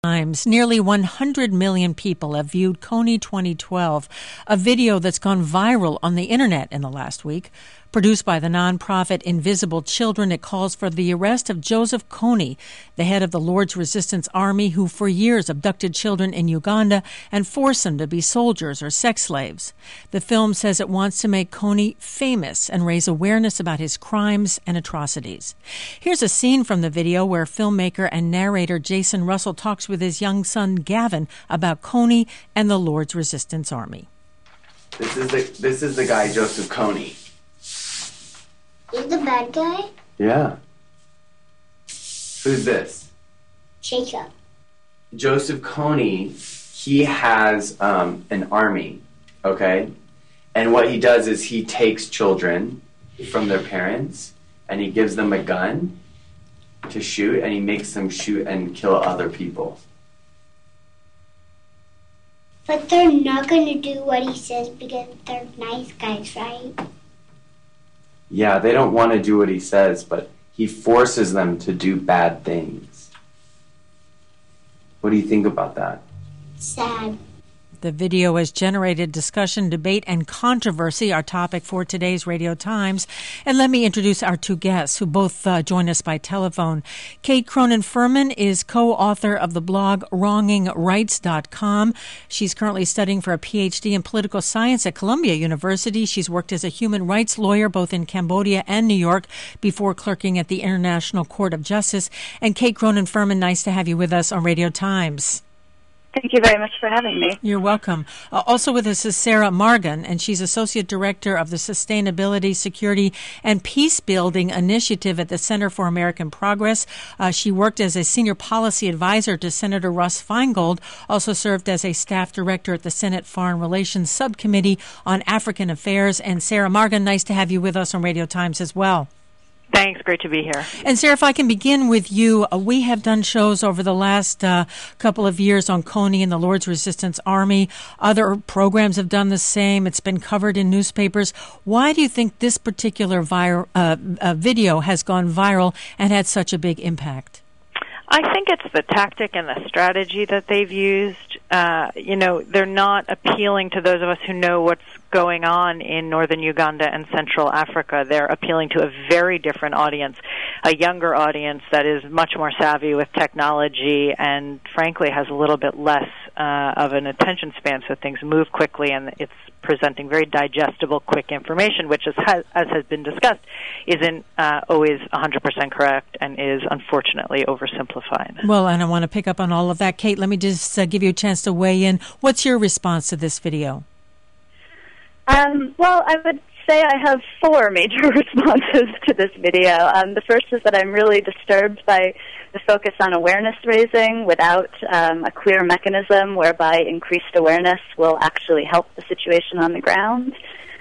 Times. Nearly 100 million people have viewed Kony 2012, a video that's gone viral on the internet in the last week. Produced by the nonprofit Invisible Children, it calls for the arrest of Joseph Kony, the head of the Lord's Resistance Army, who for years abducted children in Uganda and forced them to be soldiers or sex slaves. The film says it wants to make Kony famous and raise awareness about his crimes and atrocities. Here's a scene from the video where filmmaker and narrator Jason Russell talks with his young son Gavin about Kony and the Lord's Resistance Army. This is the guy Joseph Kony. He's the bad guy? Yeah. Who's this? Jacob. Joseph Kony, he has an army, okay? And what he does is he takes children from their parents and he gives them a gun to shoot, and he makes them shoot and kill other people. But they're not going to do what he says because they're nice guys, right? Yeah, they don't want to do what he says, but he forces them to do bad things. What do you think about that? Sad. The video has generated discussion, debate, and controversy, our topic for today's Radio Times. And let me introduce our two guests who both join us by telephone. Kate Cronin-Furman is co-author of the blog WrongingRights.com. She's currently studying for a PhD in political science at Columbia University. She's worked as a human rights lawyer both in Cambodia and New York before clerking at the International Court of Justice. And Kate Cronin-Furman, nice to have you with us on Radio Times. Thank you very much for having me. You're welcome. Also with us is Sarah Margan, and she's Associate Director of the Sustainability, Security, and Peace Building Initiative at the Center for American Progress. She worked as a Senior Policy Advisor to Senator Russ Feingold, also served as a Staff Director at the Senate Foreign Relations Subcommittee on African Affairs. And Sarah Margan, nice to have you with us on Radio Times as well. Thanks. Great to be here. And Sarah, if I can begin with you, we have done shows over the last couple of years on Kony and the Lord's Resistance Army. Other programs have done the same. It's been covered in newspapers. Why do you think this particular video has gone viral and had such a big impact? I think it's the tactic and the strategy that they've used. They're not appealing to those of us who know what's going on in northern Uganda and Central Africa. They're appealing to a very different audience, a younger audience that is much more savvy with technology and, frankly, has a little bit less of an attention span, so things move quickly, and it's presenting very digestible, quick information, which, as has been discussed, isn't always 100% correct and is, unfortunately, oversimplified. Well, and I want to pick up on all of that. Kate, let me just give you a chance to weigh in. What's your response to this video? Well, I would say I have four major responses to this video. The first is that I'm really disturbed by the focus on awareness raising without a clear mechanism whereby increased awareness will actually help the situation on the ground.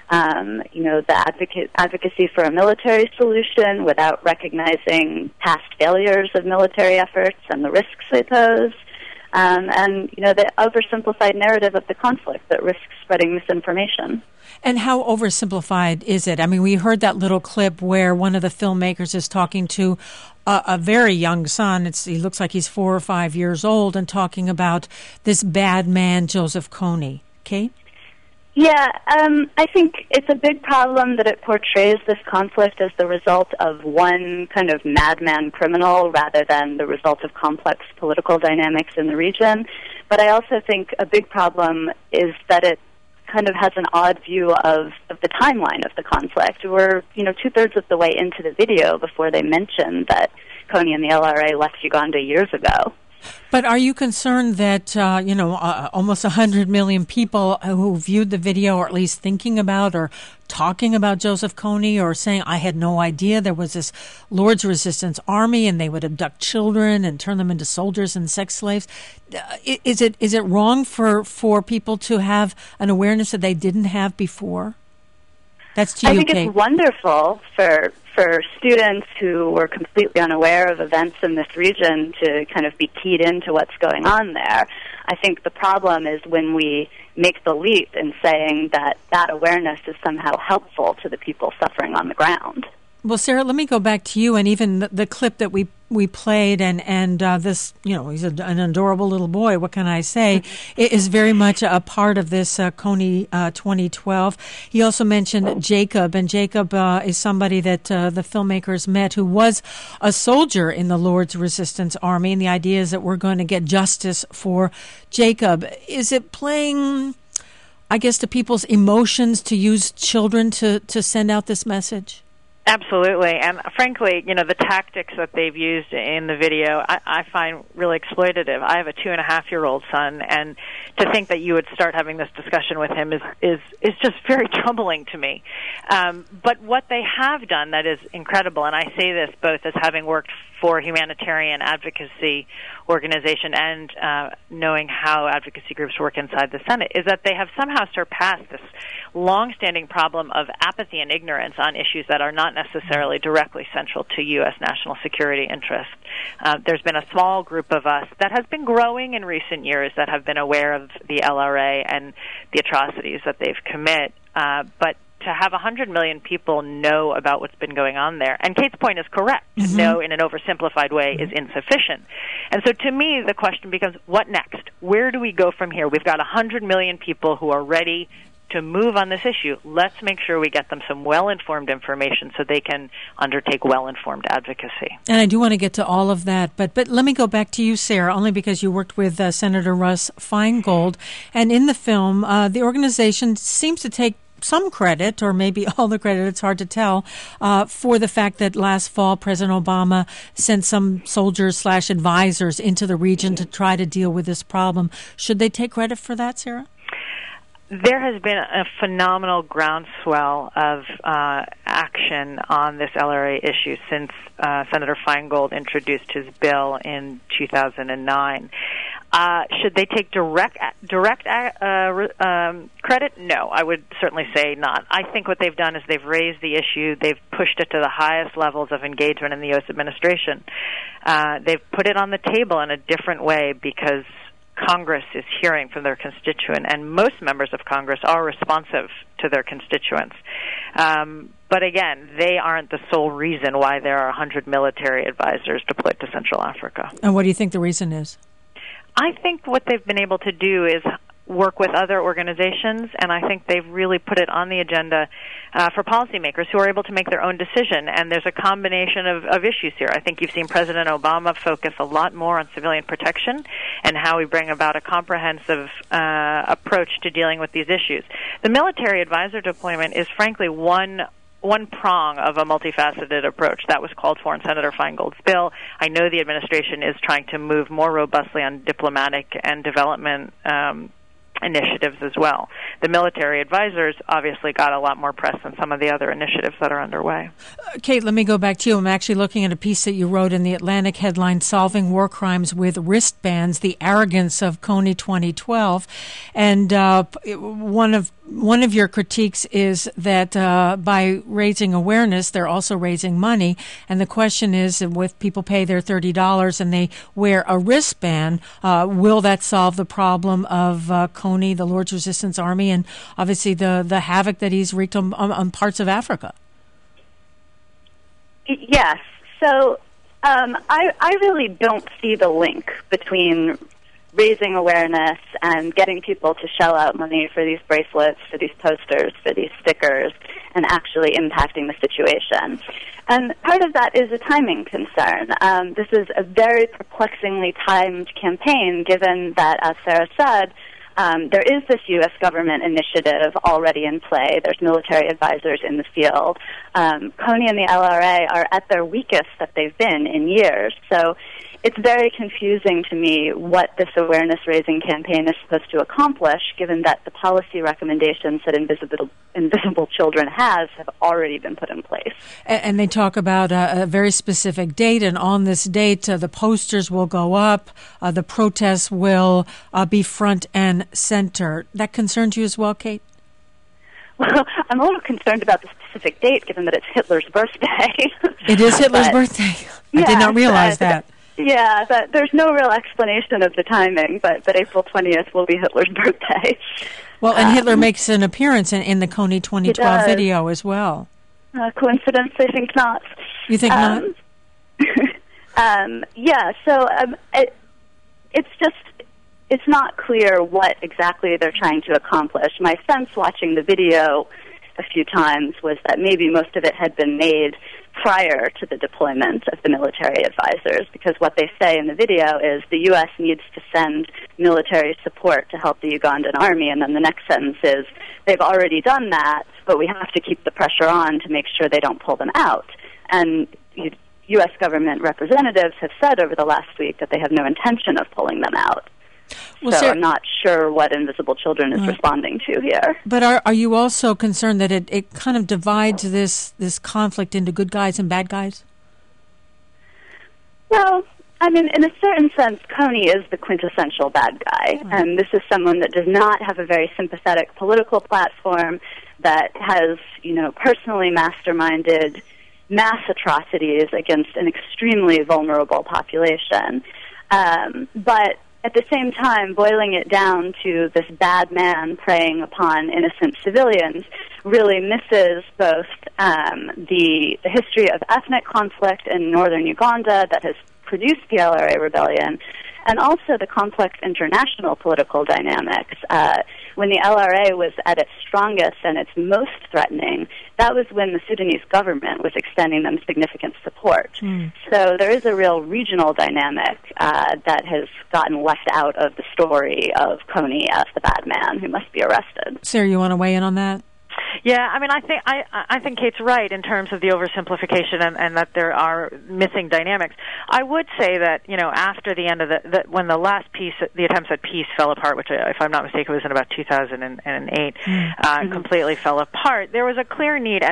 The advocacy for a military solution without recognizing past failures of military efforts and the risks they pose. The oversimplified narrative of the conflict that risks spreading misinformation. And how oversimplified is it? I mean, we heard that little clip where one of the filmmakers is talking to a very young son. He looks like he's 4 or 5 years old, and talking about this bad man, Joseph Kony. Kate? Yeah, I think it's a big problem that it portrays this conflict as the result of one kind of madman criminal rather than the result of complex political dynamics in the region. But I also think a big problem is that it kind of has an odd view of the timeline of the conflict. We're, 2/3 of the way into the video before they mention that Kony and the LRA left Uganda years ago. But are you concerned that, almost 100 million people who viewed the video, or at least thinking about or talking about Joseph Kony, or saying, I had no idea there was this Lord's Resistance Army and they would abduct children and turn them into soldiers and sex slaves? Is it wrong for people to have an awareness that they didn't have before? That's to you, I think Kate. It's wonderful for students who were completely unaware of events in this region to kind of be keyed into what's going on there. I think the problem is when we make the leap in saying that awareness is somehow helpful to the people suffering on the ground. Well, Sarah, let me go back to you, and even the clip that we played, and this, he's an adorable little boy. What can I say? It is very much a part of this Kony 2012. He also mentioned Jacob, and Jacob is somebody that the filmmakers met who was a soldier in the Lord's Resistance Army, and the idea is that we're going to get justice for Jacob. Is it playing, I guess, to people's emotions to use children to send out this message? Absolutely. And frankly, the tactics that they've used in the video, I find really exploitative. I have a 2.5-year-old son, and to think that you would start having this discussion with him is just very troubling to me. But what they have done that is incredible, and I say this both as having worked for a humanitarian advocacy organization and knowing how advocacy groups work inside the Senate, is that they have somehow surpassed this long-standing problem of apathy and ignorance on issues that are not necessarily directly central to U.S. national security interests. There's been a small group of us that has been growing in recent years that have been aware of the LRA and the atrocities that they've committed, but to have 100 million people know about what's been going on there. And Kate's point is correct. To know in an oversimplified way is insufficient. And so to me, the question becomes, what next? Where do we go from here? We've got 100 million people who are ready to move on this issue. Let's make sure we get them some well-informed information so they can undertake well-informed advocacy. And I do want to get to all of that, but let me go back to you, Sarah, only because you worked with Senator Russ Feingold. And in the film, the organization seems to take some credit, or maybe all the credit, it's hard to tell, for the fact that last fall President Obama sent some soldiers/advisors into the region to try to deal with this problem. Should they take credit for that, Sarah? There has been a phenomenal groundswell of action on this LRA issue since Senator Feingold introduced his bill in 2009. Should they take direct credit? No, I would certainly say not. I think what they've done is they've raised the issue, they've pushed it to the highest levels of engagement in the U.S. administration. They've put it on the table in a different way because Congress is hearing from their constituent, and most members of Congress are responsive to their constituents. But again, they aren't the sole reason why there are 100 military advisors deployed to Central Africa. And what do you think the reason is? I think what they've been able to do is work with other organizations, and I think they've really put it on the agenda for policymakers who are able to make their own decision. And there's a combination of issues here. I think you've seen President Obama focus a lot more on civilian protection and how we bring about a comprehensive approach to dealing with these issues. The military advisor deployment is frankly one prong of a multifaceted approach. That was called for in Senator Feingold's bill. I know the administration is trying to move more robustly on diplomatic and development initiatives as well. The military advisors obviously got a lot more press than some of the other initiatives that are underway. Kate, let me go back to you. I'm actually looking at a piece that you wrote in the Atlantic headline, Solving War Crimes with Wristbands, the Arrogance of Kony 2012. And one of your critiques is that by raising awareness, they're also raising money. And the question is, if people pay their $30 and they wear a wristband, will that solve the problem of Kony, the Lord's Resistance Army, and obviously the havoc that he's wreaked on parts of Africa? Yes. So I really don't see the link between raising awareness and getting people to shell out money for these bracelets, for these posters, for these stickers, and actually impacting the situation. And part of that is a timing concern. This is a very perplexingly timed campaign, given that, as Sarah said, there is this U.S. government initiative already in play. There's military advisors in the field. Kony and the LRA are at their weakest that they've been in years. So it's very confusing to me what this awareness-raising campaign is supposed to accomplish, given that the policy recommendations that Invisible Children have already been put in place. And they talk about a very specific date, and on this date, the posters will go up, the protests will be front and center. That concerns you as well, Kate? Well, I'm a little concerned about the specific date, given that it's Hitler's birthday. It is Hitler's birthday. I did not realize that. Yeah, but there's no real explanation of the timing, but April 20th will be Hitler's birthday. Well, and Hitler makes an appearance in the Kony 2012 video as well. Coincidence? I think not. You think not? It's not clear what exactly they're trying to accomplish. My sense watching the video a few times was that maybe most of it had been made prior to the deployment of the military advisors, because what they say in the video is the U.S. needs to send military support to help the Ugandan army, and then the next sentence is they've already done that, but we have to keep the pressure on to make sure they don't pull them out. And U.S. government representatives have said over the last week that they have no intention of pulling them out. Well, so I'm not sure what Invisible Children is responding to here. But are you also concerned that it kind of divides this conflict into good guys and bad guys? Well, I mean, in a certain sense, Kony is the quintessential bad guy. And this is someone that does not have a very sympathetic political platform, that has, personally masterminded mass atrocities against an extremely vulnerable population. But at the same time, boiling it down to this bad man preying upon innocent civilians really misses both the history of ethnic conflict in northern Uganda that has produced the LRA rebellion, and also the complex international political dynamics. When the LRA was at its strongest and its most threatening, that was when the Sudanese government was extending them significant support. So there is a real regional dynamic that has gotten left out of the story of Kony as the bad man who must be arrested. Sarah, you want to weigh in on that? Yeah, I mean, I think Kate's right in terms of the oversimplification and that there are missing dynamics. I would say that, after the end of when the last peace, the attempts at peace fell apart, which, if I'm not mistaken, was in about 2008, completely fell apart, there was a clear need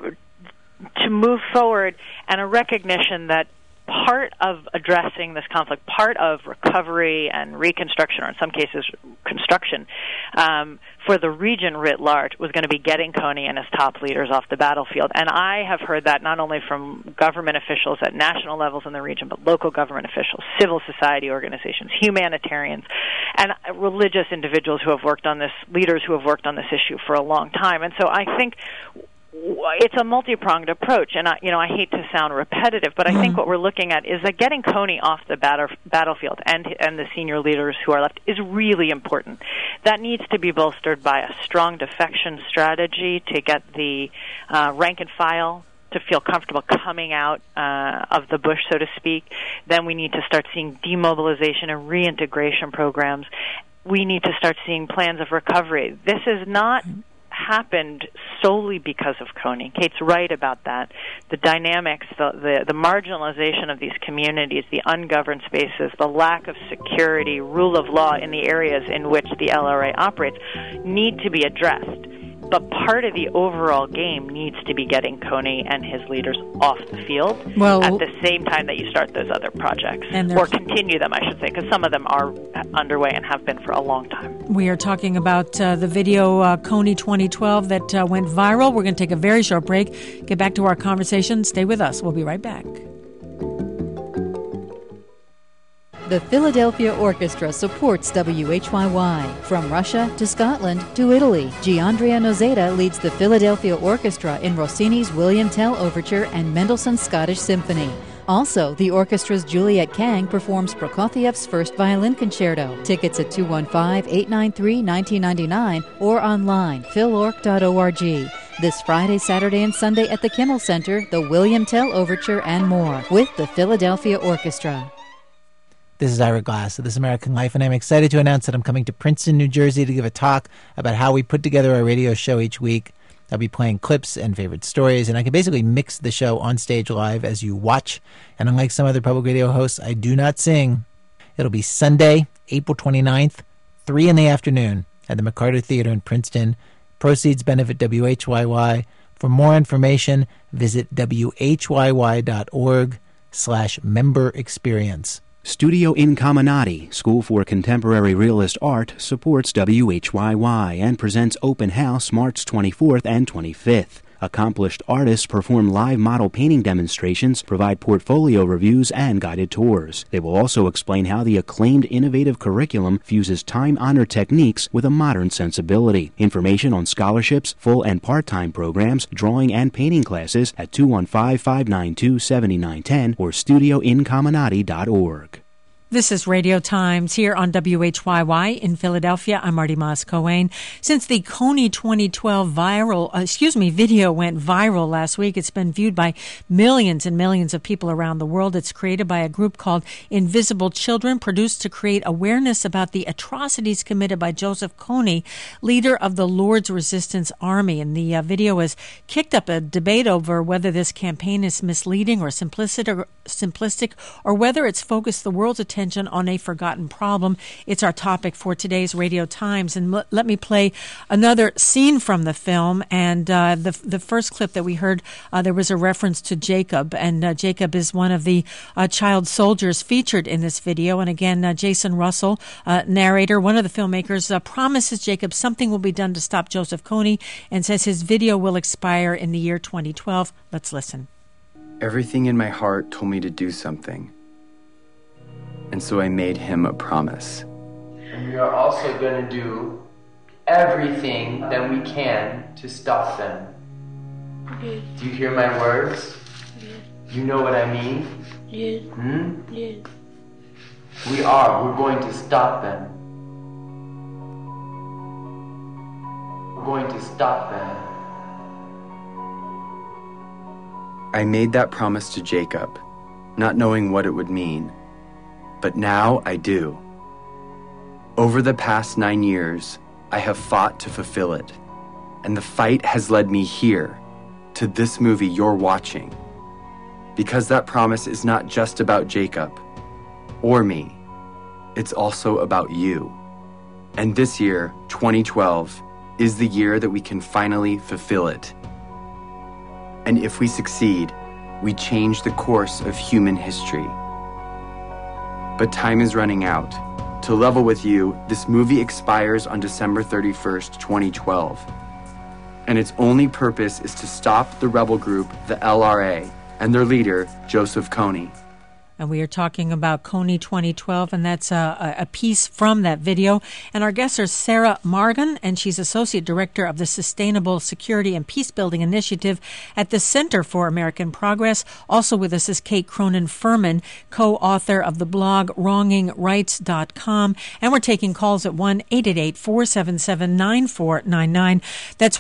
to move forward and a recognition that part of addressing this conflict, part of recovery and reconstruction, or in some cases construction, for the region writ large was going to be getting Kony and his top leaders off the battlefield. And I have heard that not only from government officials at national levels in the region, but local government officials, civil society organizations, humanitarians, and religious individuals who have worked on this, leaders who have worked on this issue for a long time. And so I think it's a multi-pronged approach, and I hate to sound repetitive, but I think what we're looking at is that getting Kony off the battlefield and the senior leaders who are left is really important. That needs to be bolstered by a strong defection strategy to get the rank and file to feel comfortable coming out of the bush, so to speak. Then we need to start seeing demobilization and reintegration programs. We need to start seeing plans of recovery. This is not happened solely because of Kony. Kate's right about that. The dynamics, the marginalization of these communities, the ungoverned spaces, the lack of security, rule of law in the areas in which the LRA operates need to be addressed. But part of the overall game needs to be getting Kony and his leaders off the field at the same time that you start those other projects, or continue them, I should say, because some of them are underway and have been for a long time. We are talking about the video Kony 2012 that went viral. We're going to take a very short break, get back to our conversation. Stay with us. We'll be right back. The Philadelphia Orchestra supports WHYY. From Russia to Scotland to Italy, Giandria Nozeda leads the Philadelphia Orchestra in Rossini's William Tell Overture and Mendelssohn's Scottish Symphony. Also, the orchestra's Juliet Kang performs Prokofiev's First Violin Concerto. Tickets at 215-893-1999 or online, philorc.org. This Friday, Saturday, and Sunday at the Kimmel Center, the William Tell Overture and more, with the Philadelphia Orchestra. This is Ira Glass of This American Life, and I'm excited to announce that I'm coming to Princeton, New Jersey to give a talk about how we put together our radio show each week. I'll be playing clips and favorite stories, and I can basically mix the show on stage live as you watch. And unlike some other public radio hosts, I do not sing. It'll be Sunday, April 29th, 3 in the afternoon at the McCarter Theater in Princeton. Proceeds benefit WHYY. For more information, visit whyy.org/member experience. Studio Incaminati, School for Contemporary Realist Art, supports WHYY and presents Open House March 24th and 25th. Accomplished artists perform live model painting demonstrations, provide portfolio reviews, and guided tours. They will also explain how the acclaimed innovative curriculum fuses time-honored techniques with a modern sensibility. Information on scholarships, full and part-time programs, drawing and painting classes at 215-592-7910 or studioincaminati.org. This is Radio Times here on WHYY in Philadelphia. I'm Marty Moss-Coane. Since the Kony 2012 video went viral last week, it's been viewed by millions and millions of people around the world. It's created by a group called Invisible Children, produced to create awareness about the atrocities committed by Joseph Kony, leader of the Lord's Resistance Army. And the video has kicked up a debate over whether this campaign is misleading or simplistic, or whether it's focused the world's attention on a forgotten problem. It's our topic for today's Radio Times. And let me play another scene from the film. And the first clip that we heard, there was a reference to Jacob. And Jacob is one of the child soldiers featured in this video. And again, Jason Russell, narrator, one of the filmmakers, promises Jacob something will be done to stop Joseph Kony and says his video will expire in the year 2012. Let's listen. Everything in my heart told me to do something. And so I made him a promise. And we are also going to do everything that we can to stop them. Yes. Do you hear my words? Yes. You know what I mean? Yes. Yes. We're going to stop them. We're going to stop them. I made that promise to Jacob, not knowing what it would mean. But now I do. Over the past 9 years, I have fought to fulfill it. And the fight has led me here, to this movie you're watching. Because that promise is not just about Jacob or me. It's also about you. And this year, 2012, is the year that we can finally fulfill it. And if we succeed, we change the course of human history. But time is running out. To level with you, this movie expires on December 31st, 2012. And its only purpose is to stop the rebel group, the LRA, and their leader, Joseph Kony. And we are talking about Kony 2012, and that's a piece from that video. And our guests are Sarah Margan, and she's Associate Director of the Sustainable Security and Peacebuilding Initiative at the Center for American Progress. Also with us is Kate Cronin-Furman, co-author of the blog WrongingRights.com. And we're taking calls at 1-888-477-9499. That's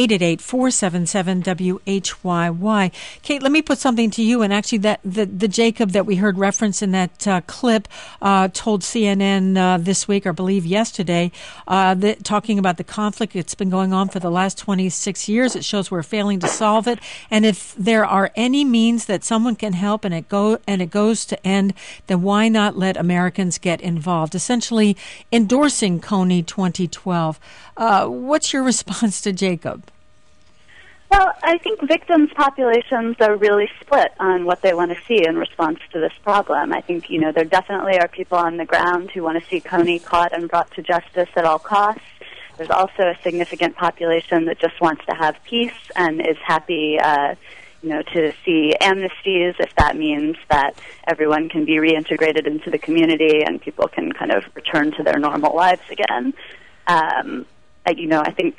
1-888-477-WHYY. Kate, let me put something to you. And actually, the Jacob that we heard reference in that clip told CNN this week, or I believe yesterday, talking about the conflict. It's been going on for the last 26 years. It shows we're failing to solve it. And if there are any means that someone can help and it goes to end, then why not let Americans get involved? Essentially endorsing Kony 2012. What's your response to Jacob? Well, I think victims' populations are really split on what they want to see in response to this problem. I think, there definitely are people on the ground who want to see Kony caught and brought to justice at all costs. There's also a significant population that just wants to have peace and is happy, to see amnesties if that means that everyone can be reintegrated into the community and people can kind of return to their normal lives again. I think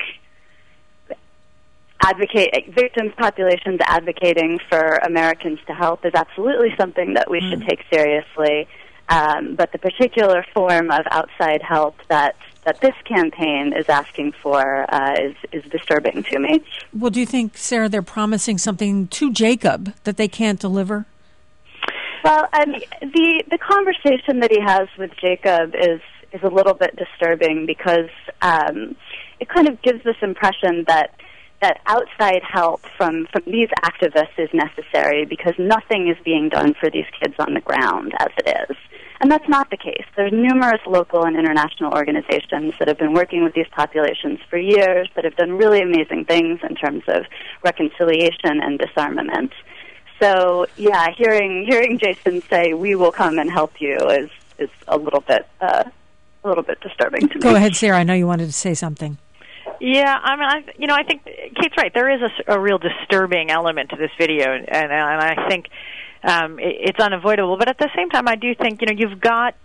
victims' populations advocating for Americans to help is absolutely something that we should take seriously. But the particular form of outside help that this campaign is asking for is disturbing to me. Well, do you think, Sarah, they're promising something to Jacob that they can't deliver? Well, the conversation that he has with Jacob is a little bit disturbing because it kind of gives this impression that outside help from these activists is necessary because nothing is being done for these kids on the ground as it is. And that's not the case. There's numerous local and international organizations that have been working with these populations for years that have done really amazing things in terms of reconciliation and disarmament. So, yeah, hearing Jason say, "We will come and help you," is a little bit disturbing to me. Go ahead, Sarah. I know you wanted to say something. Yeah, I think Kate's right. There is a real disturbing element to this video, and I think it's unavoidable. But at the same time, I do think you've got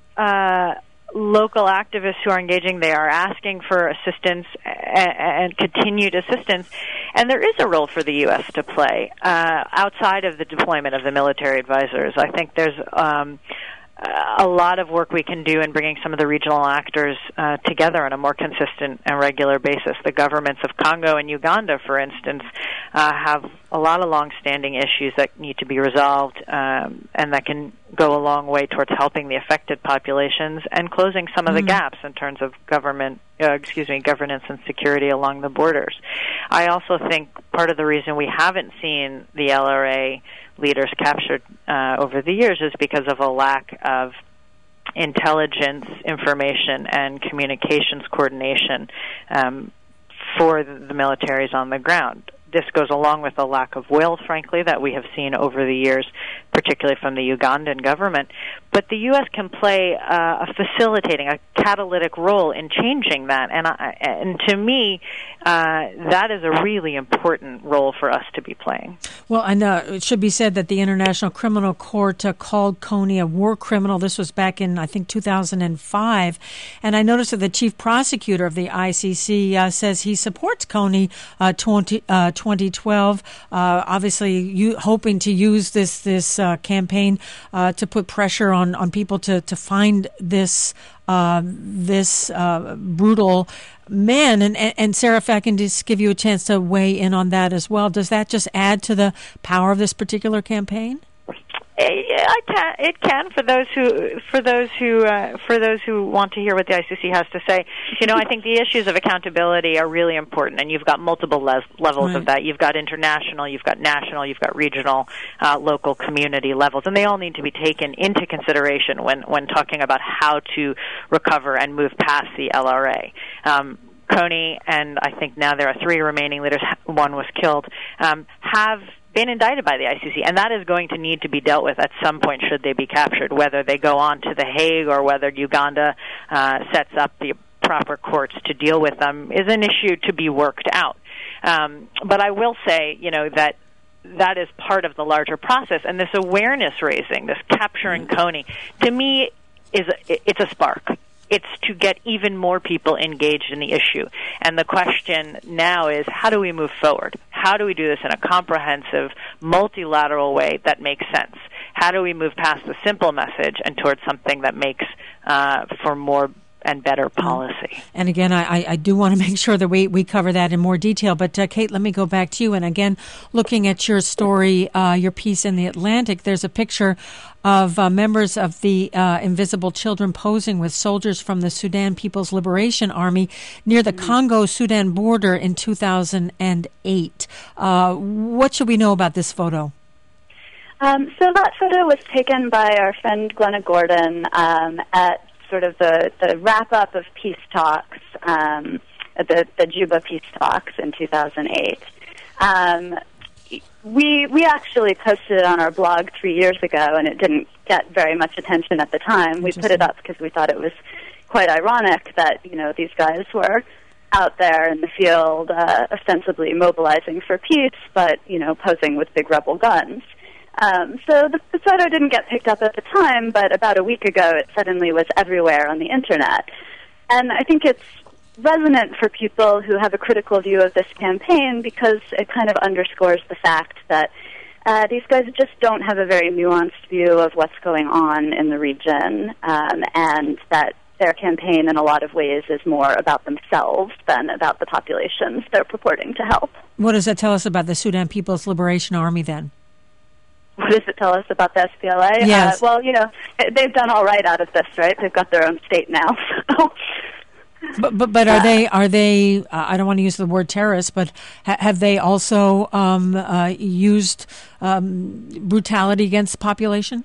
local activists who are engaging. They are asking for assistance and continued assistance, and there is a role for the U.S. to play outside of the deployment of the military advisors. I think there's a lot of work we can do in bringing some of the regional actors together on a more consistent and regular basis. The governments of Congo and Uganda, for instance, have a lot of long-standing issues that need to be resolved, and that can go a long way towards helping the affected populations and closing some of the gaps in terms of governance and security along the borders. I also think part of the reason we haven't seen the LRA leaders captured over the years is because of a lack of intelligence, information, and communications coordination for the militaries on the ground. This goes along with a lack of will, frankly, that we have seen over the years, particularly from the Ugandan government. But the U.S. can play a facilitating, a catalytic role in changing that. And to me, that is a really important role for us to be playing. Well, and it should be said that the International Criminal Court called Kony a war criminal. This was back in, I think, 2005. And I noticed that the chief prosecutor of the ICC says he supports Kony 2012, obviously hoping to use this campaign to put pressure on people to find this brutal man. And Sarah, if I can just give you a chance to weigh in on that as well, does that just add to the power of this particular campaign? It can for those who want to hear what the ICC has to say. I think the issues of accountability are really important, and you've got multiple levels of that. You've got international, you've got national, you've got regional, local, community levels, and they all need to be taken into consideration when talking about how to recover and move past the LRA. Kony, and I think now there are 3 remaining leaders, one was killed, have been indicted by the ICC, and that is going to need to be dealt with at some point should they be captured. Whether they go on to The Hague or whether Uganda sets up the proper courts to deal with them is an issue to be worked out. But I will say, that is part of the larger process, and this awareness raising, this capturing Kony, to me, it's a spark. It's to get even more people engaged in the issue. And the question now is, how do we move forward? How do we do this in a comprehensive, multilateral way that makes sense? How do we move past the simple message and towards something that makes for more and better policy? And again, I do want to make sure that we cover that in more detail. But Kate, let me go back to you. And again, looking at your story, your piece in The Atlantic, there's a picture of members of the Invisible Children posing with soldiers from the Sudan People's Liberation Army near the Congo-Sudan border in 2008. What should we know about this photo? So that photo was taken by our friend Glenna Gordon at sort of the wrap-up of peace talks, the Juba peace talks in 2008. We actually posted it on our blog 3 years ago, and it didn't get very much attention at the time. We put it up because we thought it was quite ironic that, these guys were out there in the field ostensibly mobilizing for peace, but, posing with big rebel guns. So the photo didn't get picked up at the time, but about a week ago it suddenly was everywhere on the Internet. And I think it's resonant for people who have a critical view of this campaign because it kind of underscores the fact that these guys just don't have a very nuanced view of what's going on in the region, and that their campaign in a lot of ways is more about themselves than about the populations they're purporting to help. What does that tell us about the Sudan People's Liberation Army then? What does it tell us about the SPLA? Yes. Well, they've done all right out of this, right? They've got their own state now. So. But are they? I don't want to use the word terrorists, but have they also used brutality against the population?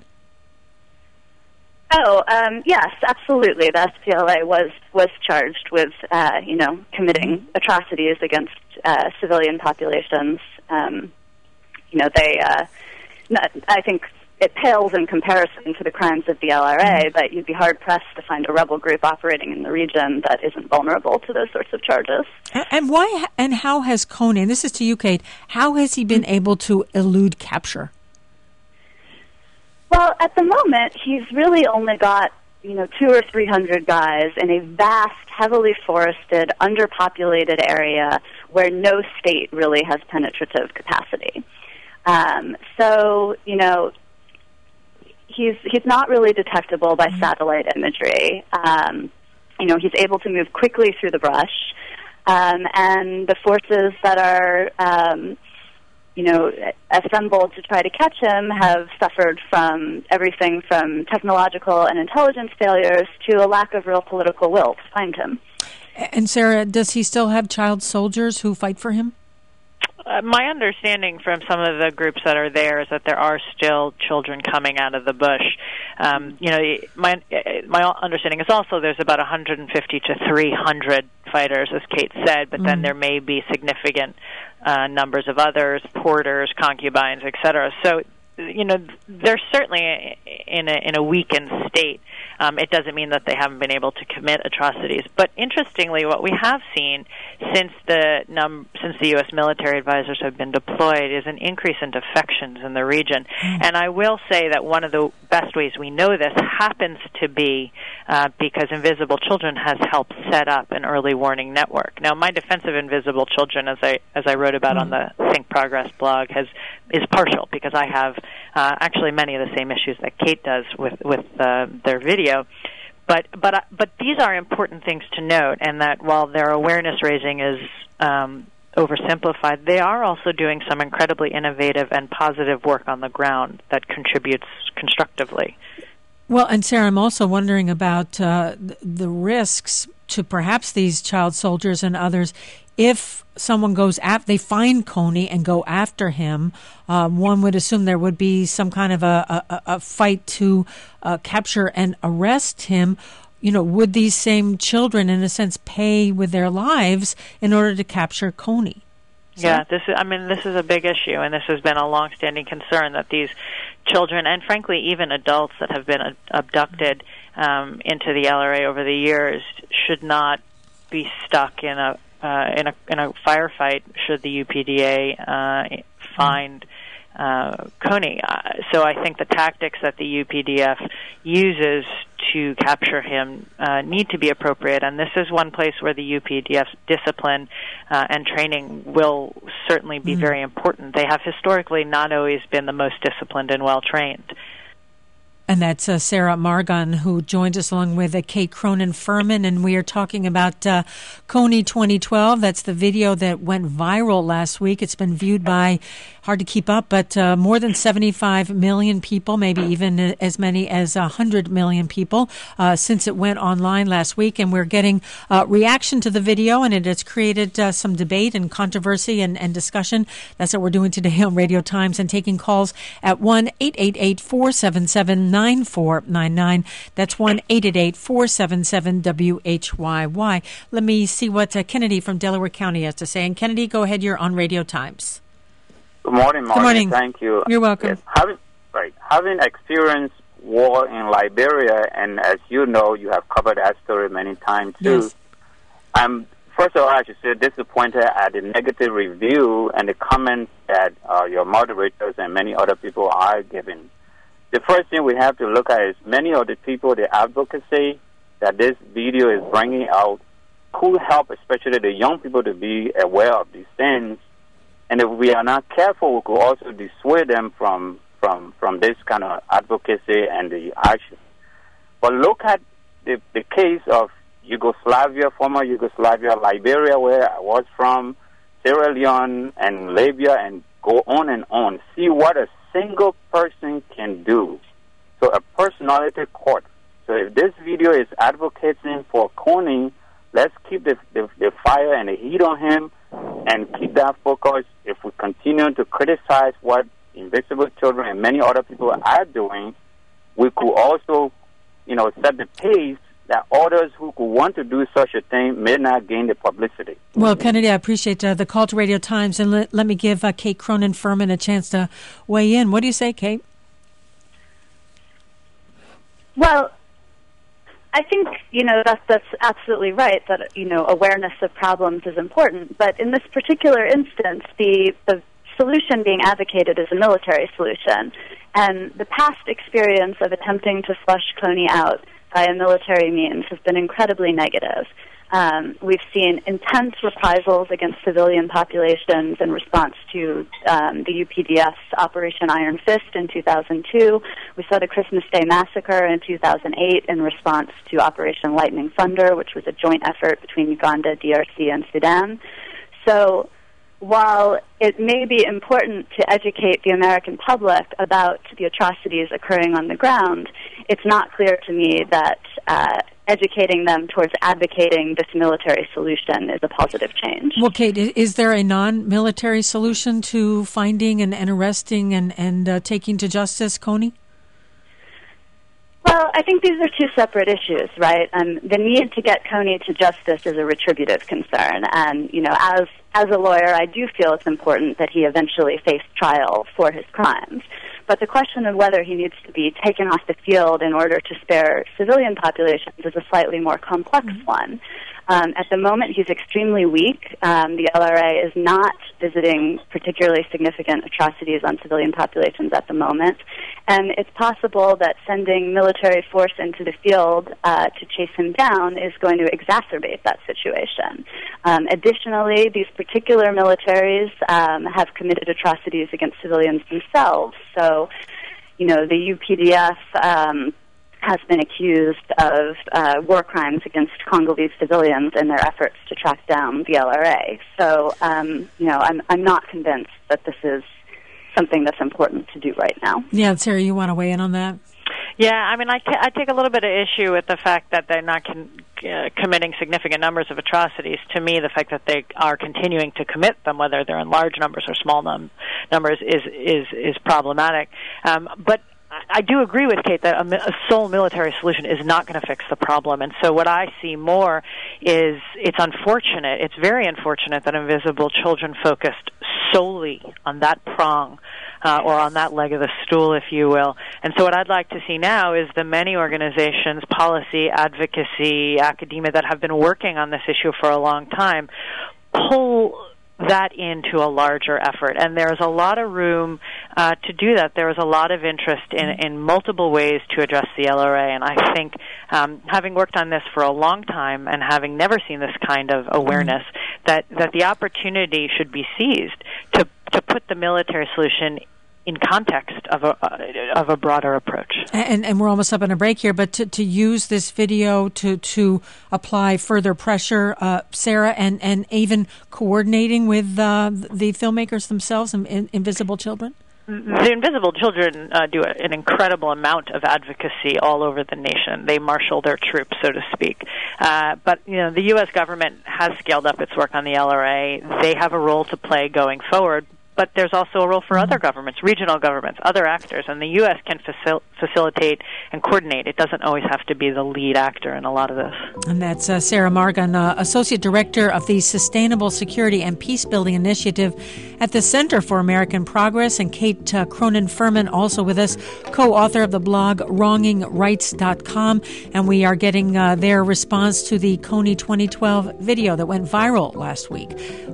Oh, yes, absolutely. The SPLA was charged with committing atrocities against civilian populations. I think it pales in comparison to the crimes of the LRA, but you'd be hard-pressed to find a rebel group operating in the region that isn't vulnerable to those sorts of charges. And why and how has Kony, and this is to you, Kate, how has he been able to elude capture? Well, at the moment, he's really only got 200 or 300 guys in a vast, heavily forested, underpopulated area where no state really has penetrative capacity. So, he's not really detectable by satellite imagery. He's able to move quickly through the brush, and the forces that are assembled to try to catch him have suffered from everything from technological and intelligence failures to a lack of real political will to find him. And Sarah, does he still have child soldiers who fight for him? My understanding from some of the groups that are there is that there are still children coming out of the bush. My understanding is also there's about 150 to 300 fighters, as Kate said, but then there may be significant numbers of others, porters, concubines, etc. So, they're certainly in a weakened state. It doesn't mean that they haven't been able to commit atrocities. But interestingly, what we have seen since the U.S. military advisors have been deployed is an increase in defections in the region. And I will say that one of the best ways we know this happens to be because Invisible Children has helped set up an early warning network. Now, my defense of Invisible Children, as I wrote about on the Think Progress blog, is partial because I have actually many of the same issues that Kate does with their video. But these are important things to note, and that while their awareness raising is oversimplified, they are also doing some incredibly innovative and positive work on the ground that contributes constructively. Well, and Sarah, I'm also wondering about the risks to perhaps these child soldiers and others if someone goes they find Kony and go after him. One would assume there would be some kind of a fight to capture and arrest him. Would these same children, in a sense, pay with their lives in order to capture Kony? Yeah, this is a big issue, and this has been a long-standing concern that these children, and frankly even adults that have been abducted into the LRA over the years, should not be stuck in a firefight should the UPDA find Kony. So I think the tactics that the UPDF uses to capture him need to be appropriate, and this is one place where the UPDF's discipline and training will certainly be very important. They have historically not always been the most disciplined and well-trained. And that's Sarah Margon, who joins us along with Kate Cronin-Furman, and we are talking about Kony 2012. That's the video that went viral last week. It's been viewed by, hard to keep up, but more than 75 million people, maybe even as many as 100 million people since it went online last week. And we're getting reaction to the video, and it has created some debate and controversy and discussion. That's what we're doing today on Radio Times, and taking calls at 1-888-477-9499. That's 1-888-477-WHYY. Let me see what Kennedy from Delaware County has to say. And Kennedy, go ahead. You're on Radio Times. Good morning, Marty. Good morning. Thank you. You're welcome. Yes. Having experienced war in Liberia, and as you know, you have covered that story many times too. Yes. First of all, I should say disappointed at the negative review and the comments that your moderators and many other people are giving. The first thing we have to look at is many of the people, the advocacy that this video is bringing out could help, especially the young people, to be aware of these things. And if we are not careful, we could also dissuade them from this kind of advocacy and the action. But look at the case of Yugoslavia, former Yugoslavia, Liberia, where I was from, Sierra Leone, and Libya, and go on and on. See what a single person can do. So a personality court. So if this video is advocating for Kony, let's keep the fire and the heat on him and keep that focus. If we continue to criticize what Invisible Children and many other people are doing, we could also, set the pace that others who could want to do such a thing may not gain the publicity. Well, Kennedy, I appreciate the call to Radio Times, and let me give Kate Cronin-Furman a chance to weigh in. What do you say, Kate? Well, I think, that's absolutely right, that, awareness of problems is important. But in this particular instance, the solution being advocated is a military solution. And the past experience of attempting to flush Kony out via military means has been incredibly negative. We've seen intense reprisals against civilian populations in response to the UPDF's Operation Iron Fist in 2002. We saw the Christmas Day Massacre in 2008 in response to Operation Lightning Thunder, which was a joint effort between Uganda, DRC, and Sudan. So while it may be important to educate the American public about the atrocities occurring on the ground, it's not clear to me that educating them towards advocating this military solution is a positive change. Well, Kate, is there a non-military solution to finding and arresting and taking to justice Kony? Well, I think these are two separate issues, right? The need to get Kony to justice is a retributive concern. And, as a lawyer, I do feel it's important that he eventually face trial for his crimes. But the question of whether he needs to be taken off the field in order to spare civilian populations is a slightly more complex one. At the moment, he's extremely weak. The LRA is not visiting particularly significant atrocities on civilian populations at the moment. And it's possible that sending military force into the field to chase him down is going to exacerbate that situation. Additionally, these particular militaries have committed atrocities against civilians themselves. So, the UPDF has been accused of war crimes against Congolese civilians in their efforts to track down the LRA. So, I'm not convinced that this is something that's important to do right now. Yeah, Sarah, you want to weigh in on that? Yeah, I take a little bit of issue with the fact that they're not committing significant numbers of atrocities. To me, the fact that they are continuing to commit them, whether they're in large numbers or small numbers, is problematic. But I do agree with Kate that a sole military solution is not going to fix the problem. And so what I see more is it's unfortunate, it's very unfortunate that Invisible Children focused solely on that prong or on that leg of the stool, if you will. And so what I'd like to see now is the many organizations, policy, advocacy, academia that have been working on this issue for a long time pull that into a larger effort. And there's a lot of room to do that. There is a lot of interest in multiple ways to address the LRA. And I think having worked on this for a long time and having never seen this kind of awareness, that the opportunity should be seized to put the military solution in context of a broader approach. And we're almost up on a break here, but to use this video to apply further pressure, Sarah, and even coordinating with the filmmakers themselves and Invisible Children? The Invisible Children do an incredible amount of advocacy all over the nation. They marshal their troops, so to speak. But the U.S. government has scaled up its work on the LRA. They have a role to play going forward. But there's also a role for other governments, regional governments, other actors, and the U.S. can facilitate and coordinate. It doesn't always have to be the lead actor in a lot of this. And that's Sarah Margan, Associate Director of the Sustainable Security and Peacebuilding Initiative at the Center for American Progress, and Kate Cronin-Furman, also with us, co-author of the blog WrongingRights.com, and we are getting their response to the Kony 2012 video that went viral last week.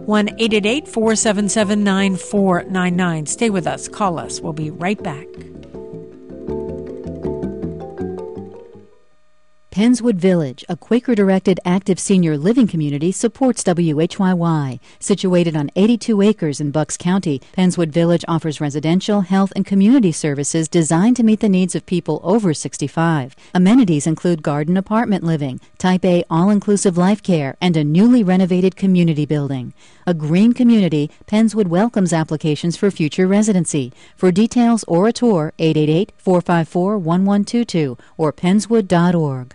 1-888-477-9499. Stay with us. Call us. We'll be right back. Penswood Village, a Quaker-directed active senior living community, supports WHYY. Situated on 82 acres in Bucks County, Penswood Village offers residential, health, and community services designed to meet the needs of people over 65. Amenities include garden apartment living, Type A all-inclusive life care, and a newly renovated community building. A green community, Penswood welcomes applications for future residency. For details or a tour, 888-454-1122 or penswood.org.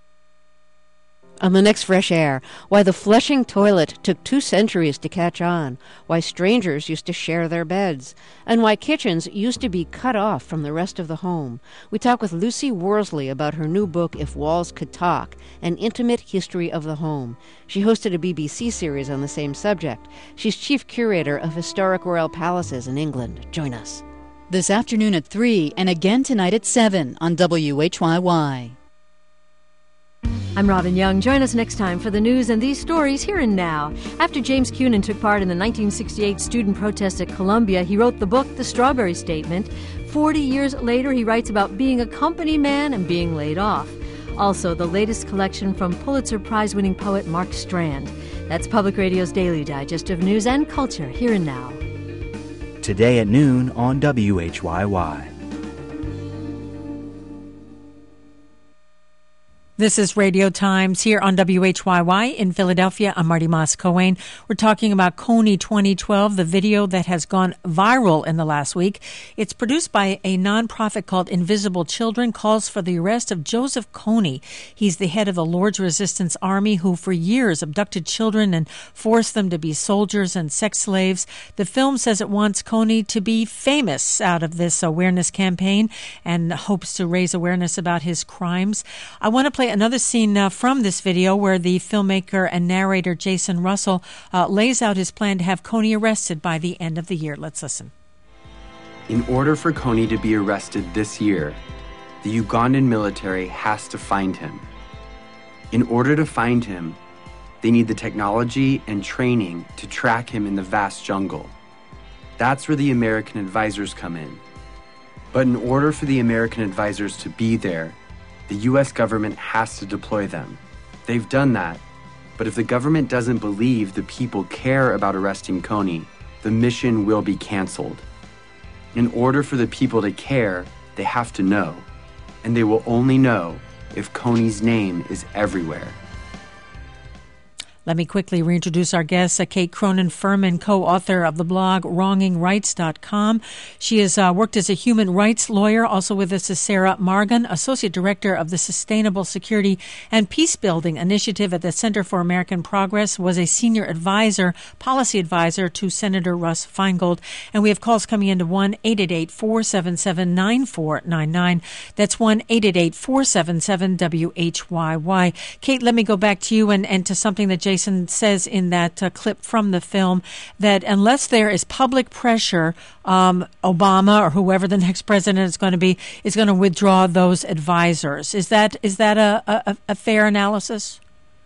On the next Fresh Air, why the flushing toilet took 2 centuries to catch on, why strangers used to share their beds, and why kitchens used to be cut off from the rest of the home. We talk with Lucy Worsley about her new book, If Walls Could Talk, An Intimate History of the Home. She hosted a BBC series on the same subject. She's chief curator of historic royal palaces in England. Join us. This afternoon at 3 and again tonight at 7 on WHYY. I'm Robin Young. Join us next time for the news and these stories here and now. After James Cunin took part in the 1968 student protest at Columbia, he wrote the book The Strawberry Statement. 40 years later, he writes about being a company man and being laid off. Also, the latest collection from Pulitzer Prize-winning poet Mark Strand. That's Public Radio's Daily Digest of news and culture here and now. Today at noon on WHYY. This is Radio Times here on WHYY in Philadelphia. I'm Marty Moss-Coane. We're talking about Kony 2012, the video that has gone viral in the last week. It's produced by a nonprofit called Invisible Children, calls for the arrest of Joseph Kony. He's the head of the Lord's Resistance Army who for years abducted children and forced them to be soldiers and sex slaves. The film says it wants Kony to be famous out of this awareness campaign and hopes to raise awareness about his crimes. I want to play another scene from this video where the filmmaker and narrator Jason Russell lays out his plan to have Kony arrested by the end of the year. Let's listen. In order for Kony to be arrested this year, the Ugandan military has to find him. In order to find him, they need the technology and training to track him in the vast jungle. That's where the American advisors come in. But in order for the American advisors to be there, the U.S. government has to deploy them. They've done that, but if the government doesn't believe the people care about arresting Kony, the mission will be canceled. In order for the people to care, they have to know, and they will only know if Kony's name is everywhere. Let me quickly reintroduce our guest, Kate Cronin-Furman, co-author of the blog WrongingRights.com. She has worked as a human rights lawyer. Also with us is Sarah Margan, Associate Director of the Sustainable Security and Peacebuilding Initiative at the Center for American Progress, was a senior advisor, policy advisor to Senator Russ Feingold. And we have calls coming into 1-888-477-9499. That's 1-888-477-WHYY. Kate, let me go back to you and to something that Jason says in that clip from the film, that unless there is public pressure, Obama or whoever the next president is going to be is going to withdraw those advisors. Is that a fair analysis?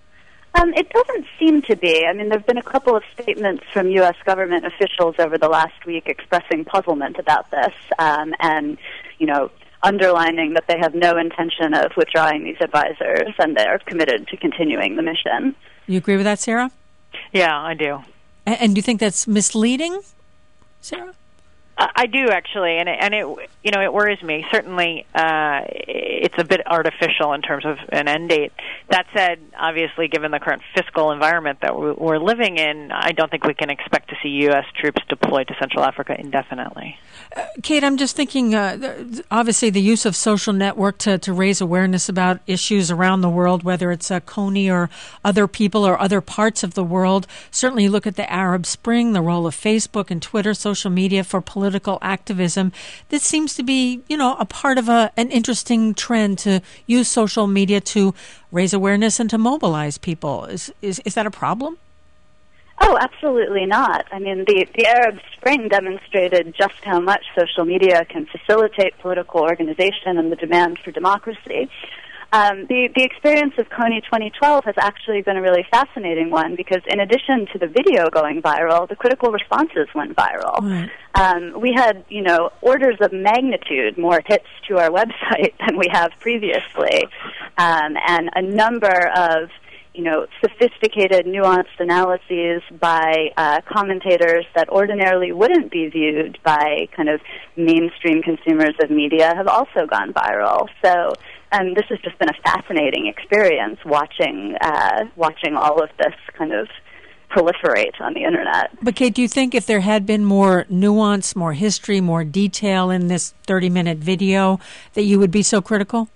It doesn't seem to be. I mean, there have been a couple of statements from U.S. government officials over the last week expressing puzzlement about this, and, you know, underlining that they have no intention of withdrawing these advisors and they're committed to continuing the mission. You agree with that, Sarah? Yeah, I do. And do you think that's misleading, Sarah? I do, actually, and it it worries me. Certainly, it's a bit artificial in terms of an end date. That said, obviously, given the current fiscal environment that we're living in, I don't think we can expect to see U.S. troops deployed to Central Africa indefinitely. Kate, I'm just thinking, obviously, the use of social network to raise awareness about issues around the world, whether it's Kony or other people or other parts of the world. Certainly, look at the Arab Spring, the role of Facebook and Twitter, social media for political activism. This seems to be, a part of an interesting trend to use social media to raise awareness and to mobilize people. Is that a problem? Oh, absolutely not. I mean, the Arab Spring demonstrated just how much social media can facilitate political organization and the demand for democracy. The experience of Kony 2012 has actually been a really fascinating one because in addition to the video going viral, the critical responses went viral. Right. We had, orders of magnitude more hits to our website than we have previously, and a number of sophisticated, nuanced analyses by commentators that ordinarily wouldn't be viewed by kind of mainstream consumers of media have also gone viral. So this has just been a fascinating experience watching all of this kind of proliferate on the Internet. But Kate, do you think if there had been more nuance, more history, more detail in this 30-minute video that you would be so critical?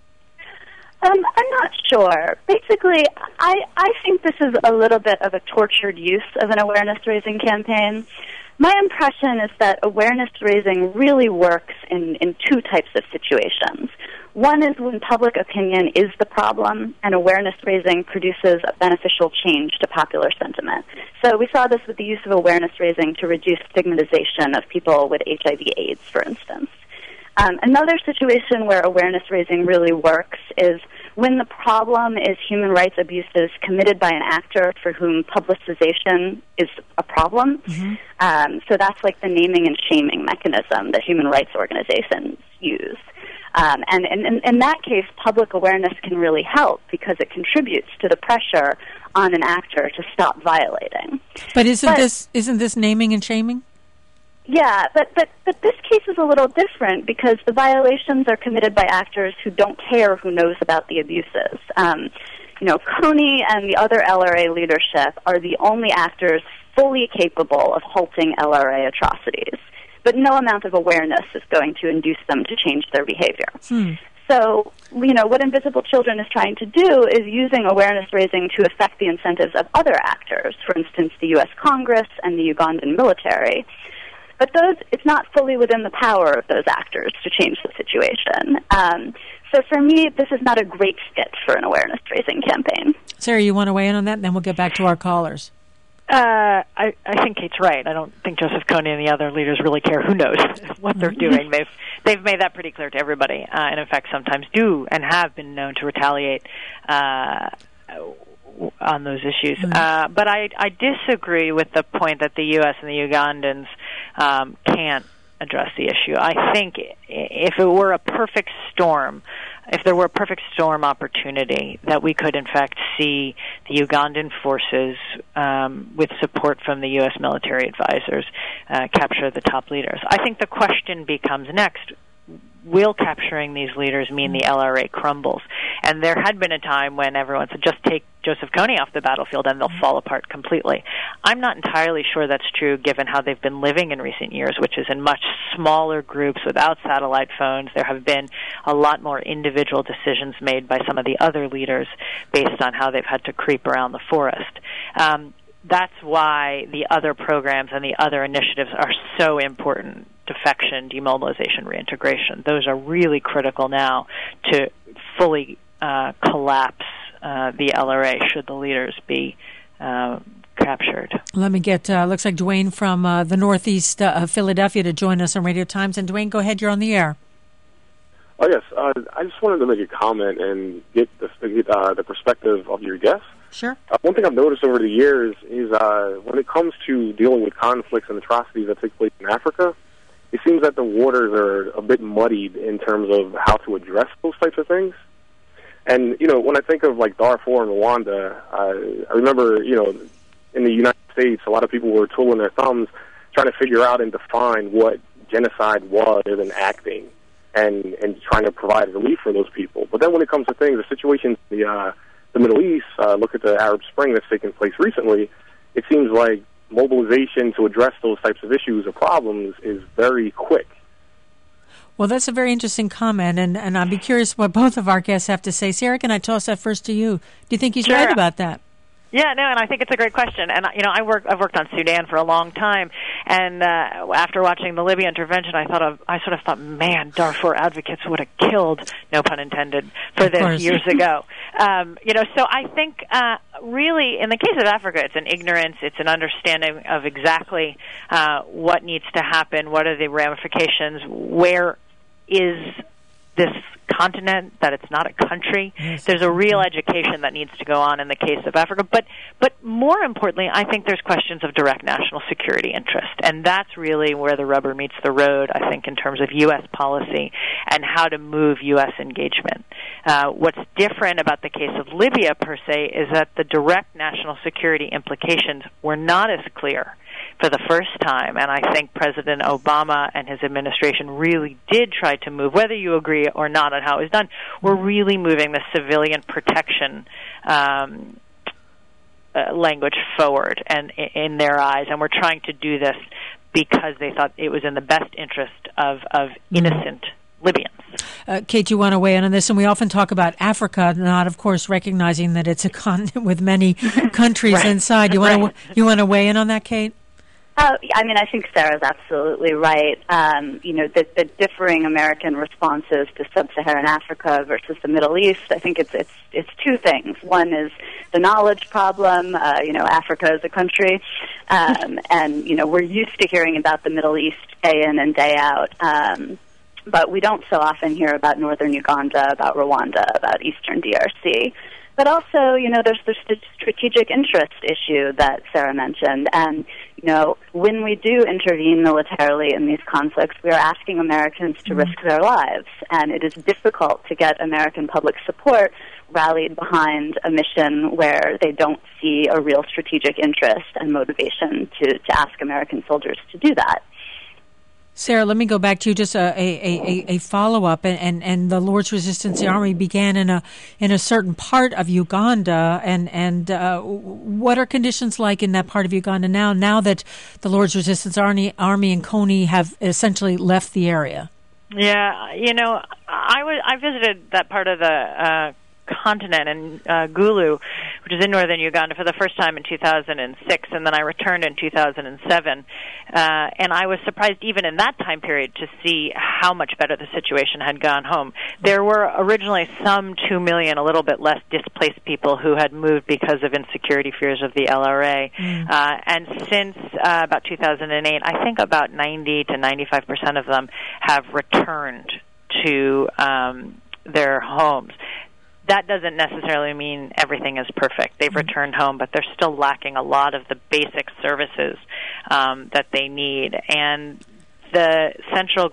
I'm not sure. Basically, I think this is a little bit of a tortured use of an awareness-raising campaign. My impression is that awareness-raising really works in two types of situations. One is when public opinion is the problem and awareness raising produces a beneficial change to popular sentiment. So we saw this with the use of awareness raising to reduce stigmatization of people with HIV/AIDS, for instance. Another situation where awareness raising really works is when the problem is human rights abuses committed by an actor for whom publicization is a problem. Mm-hmm. So that's like the naming and shaming mechanism that human rights organizations use. And in that case, public awareness can really help because it contributes to the pressure on an actor to stop violating. But isn't this naming and shaming? Yeah, but this case is a little different because the violations are committed by actors who don't care who knows about the abuses. Kony and the other LRA leadership are the only actors fully capable of halting LRA atrocities. But no amount of awareness is going to induce them to change their behavior. So, what Invisible Children is trying to do is using awareness raising to affect the incentives of other actors, for instance, the U.S. Congress and the Ugandan military. But it's not fully within the power of those actors to change the situation. So for me, this is not a great fit for an awareness raising campaign. Sarah, you want to weigh in on that? And then we'll get back to our callers. I think Kate's right. I don't think Joseph Kony and the other leaders really care who knows what they're doing. They've made that pretty clear to everybody, and in fact sometimes do and have been known to retaliate on those issues. But I disagree with the point that the U.S. and the Ugandans can't address the issue. I think if there were a perfect storm opportunity that we could in fact see the Ugandan forces with support from the U.S. military advisors capture the top leaders. I think the question becomes next, will capturing these leaders mean the LRA crumbles? And there had been a time when everyone said, just take Joseph Kony off the battlefield and they'll fall apart completely. I'm not entirely sure that's true given how they've been living in recent years, which is in much smaller groups without satellite phones. There have been a lot more individual decisions made by some of the other leaders based on how they've had to creep around the forest. That's why the other programs and the other initiatives are so important. Defection, demobilization, reintegration. Those are really critical now to fully collapse the LRA should the leaders be captured. Let me get, looks like Dwayne from the northeast of Philadelphia to join us on Radio Times. And Dwayne, go ahead, you're on the air. Oh, yes. I just wanted to make a comment and get the perspective of your guests. Sure. One thing I've noticed over the years is when it comes to dealing with conflicts and atrocities that take place in Africa, it seems that the waters are a bit muddied in terms of how to address those types of things. And, when I think of, like, Darfur and Rwanda, I remember, in the United States, a lot of people were twiddling their thumbs trying to figure out and define what genocide was and acting and trying to provide relief for those people. But then when it comes to things, the situations in the Middle East, look at the Arab Spring that's taken place recently, it seems like mobilization to address those types of issues or problems is very quick. Well, that's a very interesting comment, and I'd be curious what both of our guests have to say. Sarah, can I toss that first to you? Do you think he's right about that? Yeah, no, and I think it's a great question. And I've worked on Sudan for a long time, and after watching the Libya intervention, I sort of thought, man, Darfur advocates would have killed, no pun intended, for this years ago. So I think really in the case of Africa, it's an ignorance, it's an understanding of exactly what needs to happen, what are the ramifications, where is this continent, that it's not a country. Yes. There's a real education that needs to go on in the case of Africa. But more importantly, I think there's questions of direct national security interest. And that's really where the rubber meets the road, I think, in terms of U.S. policy and how to move U.S. engagement. What's different about the case of Libya, per se, is that the direct national security implications were not as clear for the first time, and I think President Obama and his administration really did try to move, whether you agree or not on how it was done, we're really moving the civilian protection language forward and in their eyes, and we're trying to do this because they thought it was in the best interest of innocent Libyans. Kate, you want to weigh in on this? And we often talk about Africa, not, of course, recognizing that it's a continent with many countries inside. You want to weigh in on that, Kate? I mean, I think Sarah's absolutely right. The differing American responses to sub-Saharan Africa versus the Middle East, I think it's two things. One is the knowledge problem. Africa is a country, and we're used to hearing about the Middle East day in and day out. But we don't so often hear about northern Uganda, about Rwanda, about eastern DRC. But also, there's the strategic interest issue that Sarah mentioned. And, when we do intervene militarily in these conflicts, we are asking Americans to risk their lives. And it is difficult to get American public support rallied behind a mission where they don't see a real strategic interest and motivation to ask American soldiers to do that. Sarah, let me go back to you, just a follow-up. And the Lord's Resistance Army began in a certain part of Uganda. And what are conditions like in that part of Uganda now that the Lord's Resistance Army and Kony have essentially left the area? Yeah, I visited that part of the continent in Gulu, which is in northern Uganda, for the first time in 2006, and then I returned in 2007. And I was surprised even in that time period to see how much better the situation had gone home. There were originally some 2 million, a little bit less, displaced people who had moved because of insecurity fears of the LRA. And since about 2008, I think about 90 to 95% of them have returned to their homes. That doesn't necessarily mean everything is perfect. They've returned home, but they're still lacking a lot of the basic services that they need. And the central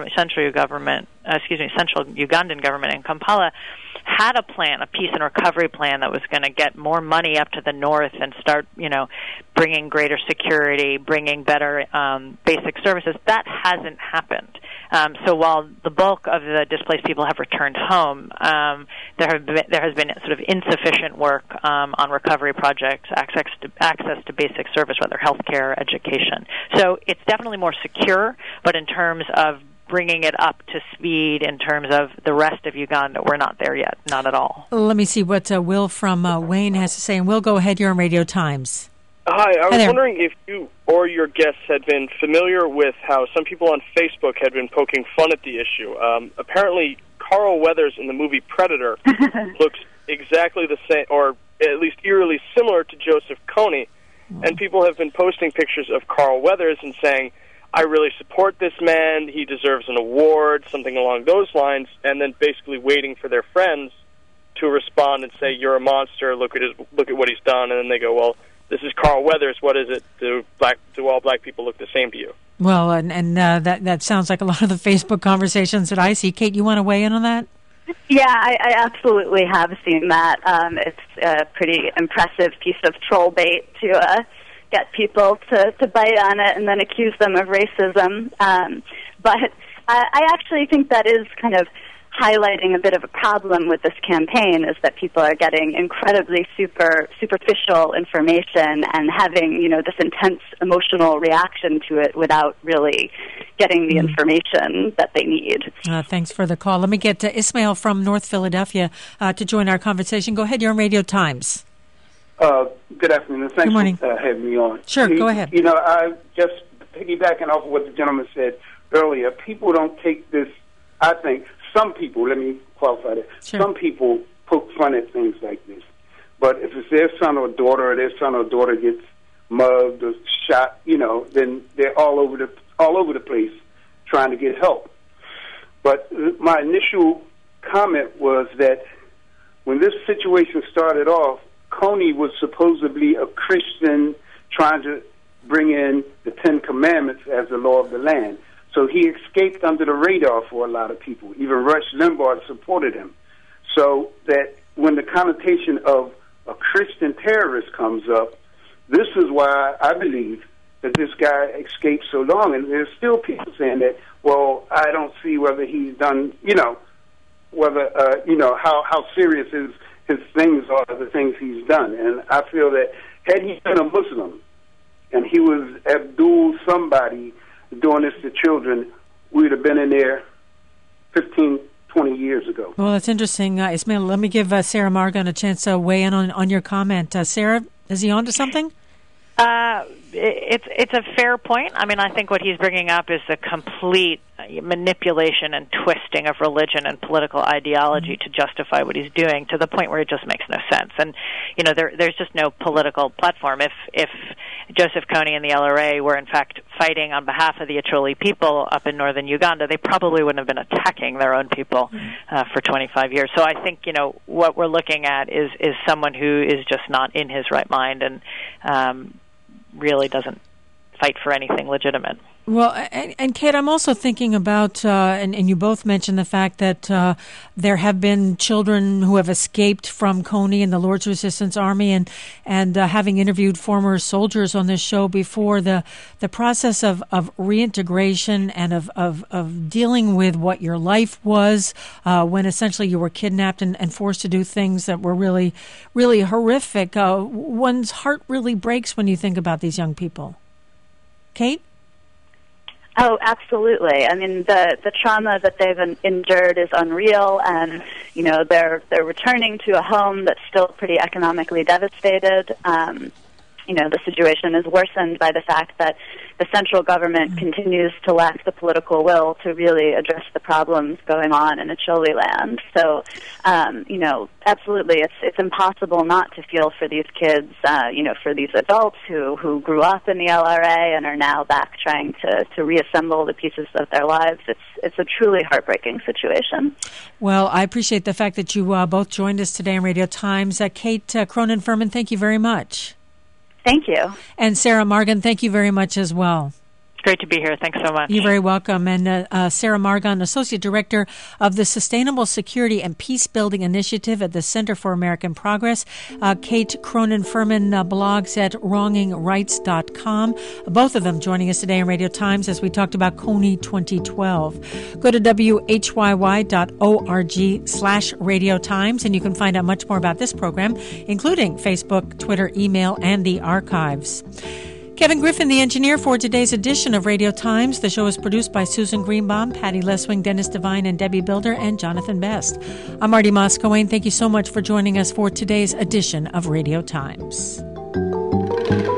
Ugandan government in Kampala had a plan, a peace and recovery plan that was going to get more money up to the north and start, bringing greater security, bringing better basic services. That hasn't happened. So while the bulk of the displaced people have returned home, there has been sort of insufficient work on recovery projects, access to basic service, whether healthcare, education. So it's definitely more secure, but in terms of bringing it up to speed in terms of the rest of Uganda, we're not there yet, not at all. Let me see what Will from Wayne has to say. And Will, go ahead. You're on Radio Times. Hi, I was wondering if you or your guests had been familiar with how some people on Facebook had been poking fun at the issue. Apparently, Carl Weathers in the movie Predator looks exactly the same, or at least eerily similar to Joseph Kony, and people have been posting pictures of Carl Weathers and saying, I really support this man, he deserves an award, something along those lines, and then basically waiting for their friends to respond and say, you're a monster, look at what he's done, and then they go, well, this is Carl Weathers, what is it? Do all black people look the same to you? Well, and that sounds like a lot of the Facebook conversations that I see. Kate, you want to weigh in on that? Yeah, I absolutely have seen that. It's a pretty impressive piece of troll bait to get people to bite on it and then accuse them of racism. But I actually think that is kind of highlighting a bit of a problem with this campaign, is that people are getting incredibly superficial information and having, this intense emotional reaction to it without really getting the information that they need. Thanks for the call. Let me get Ismail from North Philadelphia to join our conversation. Go ahead. You're on Radio Times. Good afternoon. Thanks for having me on. Sure, go ahead. I just piggybacking off of what the gentleman said earlier, people don't take this, I think, some people, let me qualify that, some people poke fun at things like this. But if it's their son or daughter gets mugged or shot, then they're all over the place trying to get help. But my initial comment was that when this situation started off, Kony was supposedly a Christian trying to bring in the Ten Commandments as the law of the land. So he escaped under the radar for a lot of people. Even Rush Limbaugh supported him. So that when the connotation of a Christian terrorist comes up, this is why I believe that this guy escaped so long. And there's still people saying that, well, I don't see whether he's done, how serious his things are, the things he's done. And I feel that had he been a Muslim and he was Abdul somebody doing this to children, we would have been in there 15, 20 years ago. Well, that's interesting. Ismail, let me give Sarah Margon a chance to weigh in on your comment. Sarah, is he on to something? it's a fair point. I mean, I think what he's bringing up is the complete manipulation and twisting of religion and political ideology to justify what he's doing, to the point where it just makes no sense. And there's just no political platform. If Joseph Kony and the LRA were in fact fighting on behalf of the Acholi people up in northern Uganda, they probably wouldn't have been attacking their own people for 25 years. So I think what we're looking at is someone who is just not in his right mind and really doesn't fight for anything legitimate. Well, and Kate, I'm also thinking about, and you both mentioned the fact that there have been children who have escaped from Kony and the Lord's Resistance Army, and having interviewed former soldiers on this show before, the process of reintegration and of dealing with what your life was when essentially you were kidnapped and forced to do things that were really, really horrific. One's heart really breaks when you think about these young people. Kate? Oh, absolutely. I mean, the trauma that they've endured is unreal, and they're returning to a home that's still pretty economically devastated. The situation is worsened by the fact that the central government continues to lack the political will to really address the problems going on in Acholi land. So, absolutely, it's impossible not to feel for these kids, for these adults who grew up in the LRA and are now back trying to reassemble the pieces of their lives. It's a truly heartbreaking situation. Well, I appreciate the fact that you both joined us today on Radio Times. Kate Cronin-Furman, thank you very much. Thank you. And Sarah Margan, thank you very much as well. Great to be here. Thanks so much. You're very welcome. And Sarah Margan, Associate Director of the Sustainable Security and Peacebuilding Initiative at the Center for American Progress. Kate Cronin-Furman blogs at wrongingrights.com. Both of them joining us today on Radio Times as we talked about Kony 2012. Go to whyy.org/Radio Times, and you can find out much more about this program, including Facebook, Twitter, email, and the archives. Kevin Griffin, the engineer for today's edition of Radio Times. The show is produced by Susan Greenbaum, Patty Leswing, Dennis Devine, and Debbie Builder, and Jonathan Best. I'm Marty Moscowane. Thank you so much for joining us for today's edition of Radio Times.